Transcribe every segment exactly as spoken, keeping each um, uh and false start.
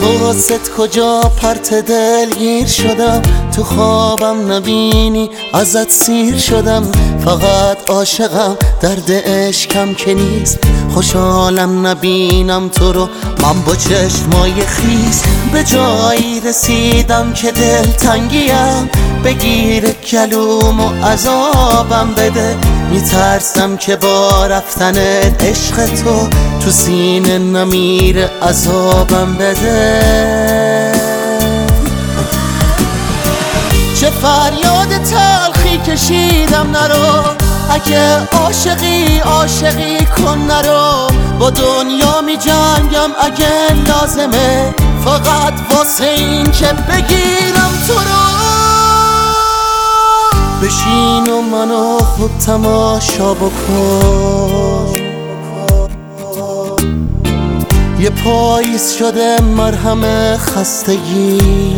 حواست کجا پرت دلگیر شدم، تو خوابم نبینی ازت سیر شدم. فقط عاشقم درد عشقم که نیست، خوشحالم نبینم تو رو من با چشمای خیس. به جایی رسیدم که دل تنگیم، بگیر گلوم و عذابم بده. میترسم که با رفتنت عشق تو تو سینه نمیره عذابم بده. چه فریاد تلخی کشیدم نرو، اگه عاشقی عاشقی کن نرو. با دنیا می جنگم اگه لازمه، فقط واسه این که بگیرم تو رو. بشین و منو خوب تماشا بکن، یه پاییز شده مرهم خستگی.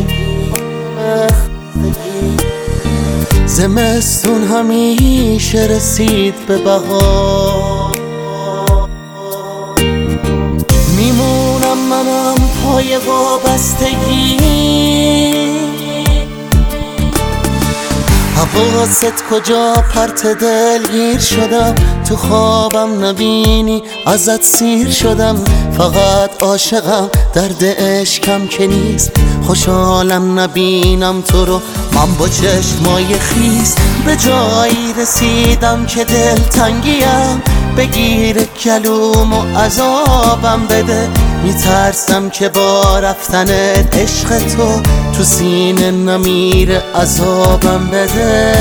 زمستون همیشه رسید به بهار، میمونم منم پای وابستگی. حواست کجا پرت دلگیر شدم، تو خوابم نبینی ازت سیر شدم. فقط عاشقم درد عشقم که نیست، خوشحالم نبینم تو رو من با چشمای خیس. به جایی رسیدم که دل تنگیم، بگیر گلوم و عذابم بده. میترسم که با رفتنت عشق تو تو سینه نمیره عذابم بده.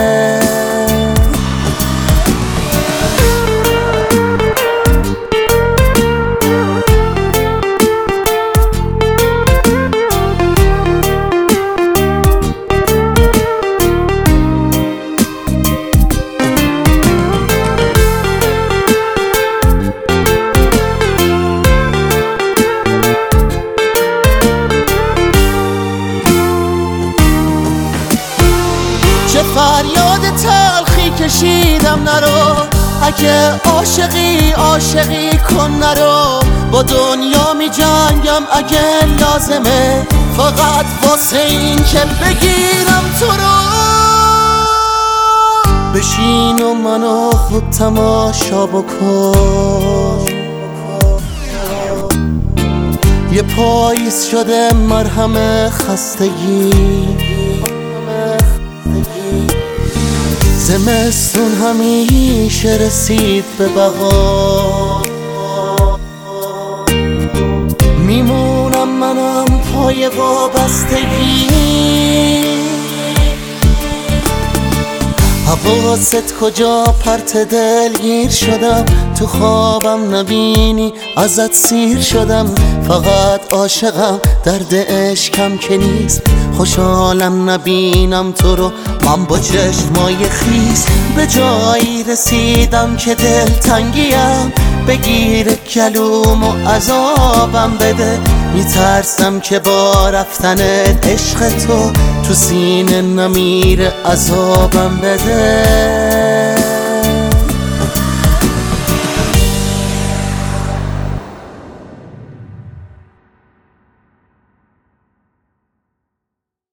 چه فریاد تلخی کشیدم نرو، اگه عاشقی عاشقی کن نرو. با دنیا می جنگم اگه لازمه، فقط واسه این که بگیرم تو رو. بشین و منو خوب تماشا بکن، یه پاییز شده مرهم خستگی. زمستون همیشه رسید به بهار، میمونم منم پای وابستگی. حواست کجا پرت دلگیر شدم، تو خوابم نبینی ازت سیر شدم. فقط عاشقم درد عشقم که نیست، خوشحالم نبینم تو رو من با چشمای خیس. به جایی رسیدم که دل تنگیم، بگیر گلوم و عذابم بده. میترسم که با رفتنت عشق تو تو سینه نمیره عذابم بده.